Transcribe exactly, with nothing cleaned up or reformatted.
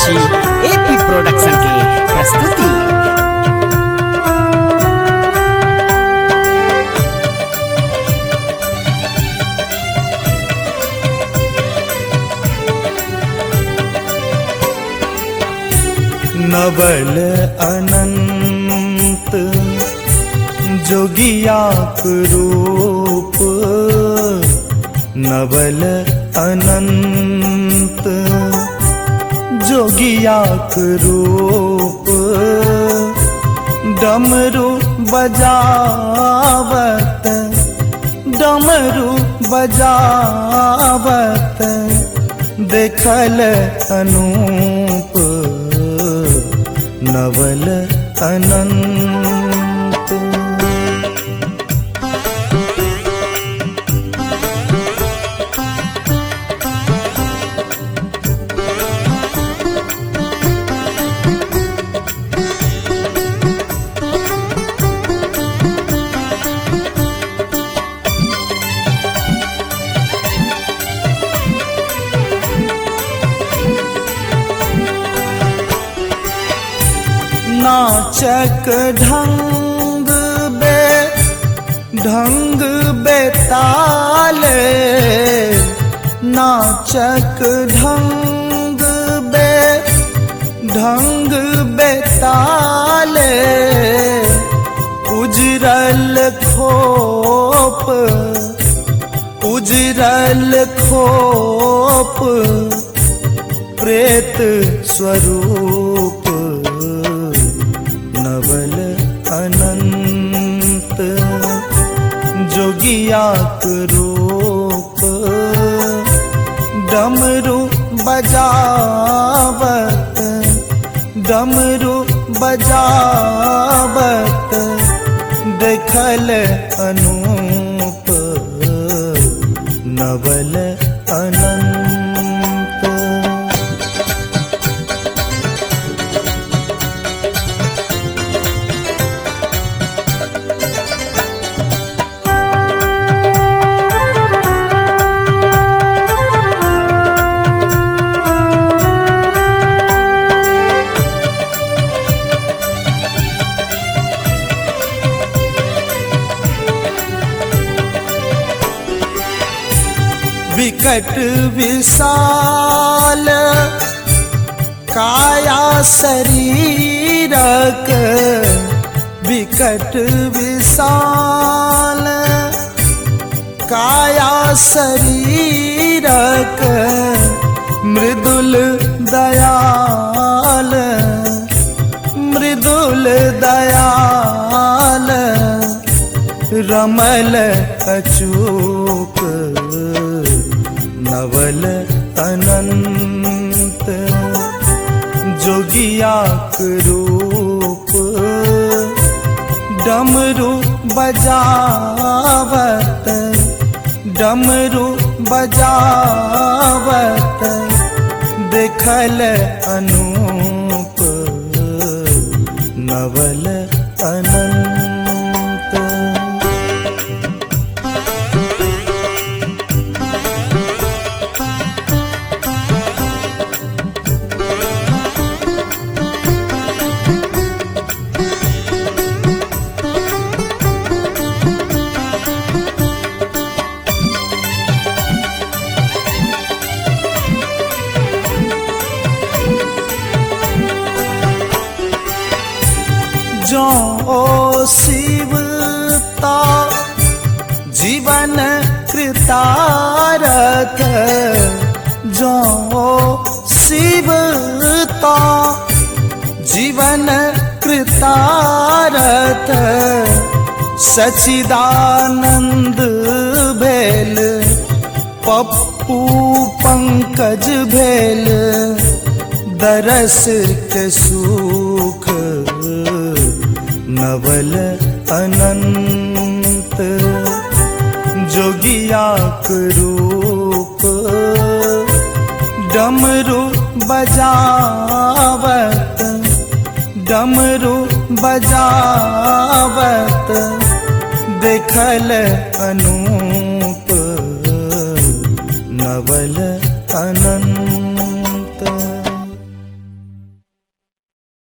साक्षी AP production की प्रस्तुति। नवल अनंत जोगियाक रूप, नवल अनंत जोगियाक रूप, डमरू बजावत डमरू बजावत देखल अनूप, नवल अनंत। नाचक ढंग बे ढंग बेताल, नाचक ढंग बे ढंग बेताल, उजरल खोप उजरल खोप प्रेत स्वरूप, नवल अनंत जोगियाक रूप, डमरू बजावत डमरू बजावत देखल अनूप, नवल अनंत। विकट विशाल काया शरीरक, विकट विशाल काया शरीरक, मृदुल दयाल मृदुल दयाल, रमल अचूक, नवल अनंत जोगियाक रूप, डमरू बजावत डमरू बजावत देखल अनूप, नवल अनंत। जो शिवता जीवन कृतारथ, जो शिवता जीवन कृतारथ, सचिदानंद भेल पप्पू पंकज भेल, दरस के सुख, नवल अनंत जोगियाक रूप, डमरू बजावत डमरू बजावत देखल अनूप, नवल अनंत।